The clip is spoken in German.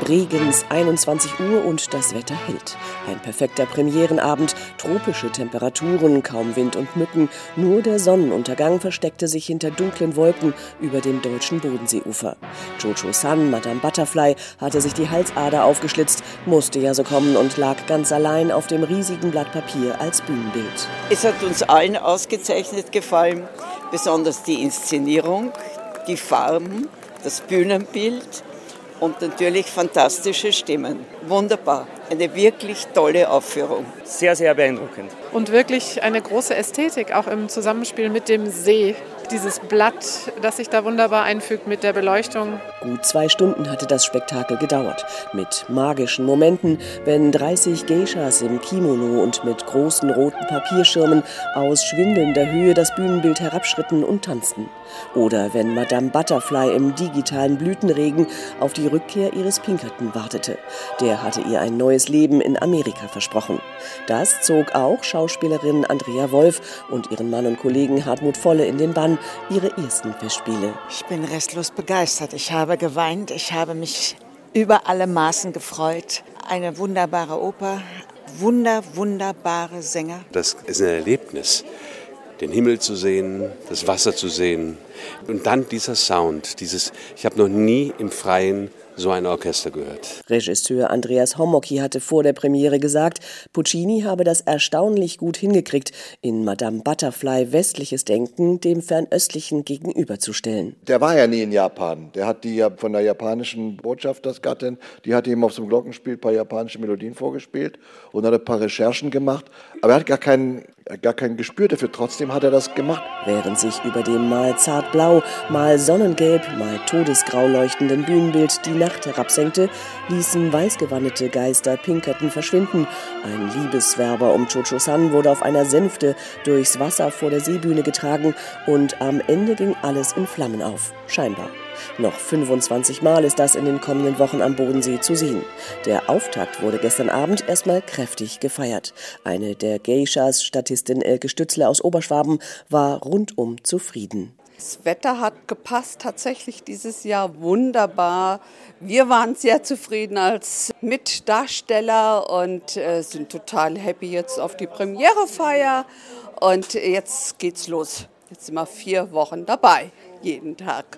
Regens 21 Uhr und das Wetter hält. Ein perfekter Premierenabend, tropische Temperaturen, kaum Wind und Mücken. Nur der Sonnenuntergang versteckte sich hinter dunklen Wolken über dem deutschen Bodenseeufer. Cho-Cho-San, Madame Butterfly, hatte sich die Halsader aufgeschlitzt, musste ja so kommen und lag ganz allein auf dem riesigen Blatt Papier als Bühnenbild. Es hat uns allen ausgezeichnet gefallen, besonders die Inszenierung, die Farben, das Bühnenbild und natürlich fantastische Stimmen. Wunderbar, eine wirklich tolle Aufführung. Sehr, sehr beeindruckend. Und wirklich eine große Ästhetik, auch im Zusammenspiel mit dem See. Dieses Blatt, das sich da wunderbar einfügt mit der Beleuchtung. Gut 2 Stunden hatte das Spektakel gedauert. Mit magischen Momenten, wenn 30 Geishas im Kimono und mit großen roten Papierschirmen aus schwindelnder Höhe das Bühnenbild herabschritten und tanzten. Oder wenn Madame Butterfly im digitalen Blütenregen auf die Rückkehr ihres Pinkerton wartete. Der hatte ihr ein neues Leben in Amerika versprochen. Das zog auch Schauspielerin Andrea Wolf und ihren Mann und Kollegen Hartmut Volle in den Bann, ihre ersten Festspiele. Ich bin restlos begeistert. Ich habe geweint, ich habe mich über alle Maßen gefreut. Eine wunderbare Oper, wunderbare Sänger. Das ist ein Erlebnis, den Himmel zu sehen, das Wasser zu sehen und dann dieser Sound, ich habe noch nie im Freien so ein Orchester gehört. Regisseur Andreas Hommocky hatte vor der Premiere gesagt, Puccini habe das erstaunlich gut hingekriegt, in Madame Butterfly westliches Denken dem fernöstlichen gegenüberzustellen. Der war ja nie in Japan. Der hat die ja von der japanischen Botschaftersgattin, die hat ihm auf so einem Glockenspiel ein paar japanische Melodien vorgespielt und hat ein paar Recherchen gemacht. Aber er hat gar kein Gespür dafür. Trotzdem hat er das gemacht. Während sich über dem mal zartblau, mal sonnengelb, mal todesgrau leuchtenden Bühnenbild die Nacht herabsenkte, ließen weißgewandete Geister Pinkerton verschwinden. Ein Liebeswerber um Cho-Cho-San wurde auf einer Sänfte durchs Wasser vor der Seebühne getragen und am Ende ging alles in Flammen auf. Scheinbar. Noch 25 Mal ist das in den kommenden Wochen am Bodensee zu sehen. Der Auftakt wurde gestern Abend erstmal kräftig gefeiert. Eine der Geishas, Statistin Elke Stützle aus Oberschwaben, war rundum zufrieden. Das Wetter hat gepasst, tatsächlich dieses Jahr wunderbar. Wir waren sehr zufrieden als Mitdarsteller und sind total happy jetzt auf die Premierefeier. Und jetzt geht's los. Jetzt sind wir 4 Wochen dabei, jeden Tag.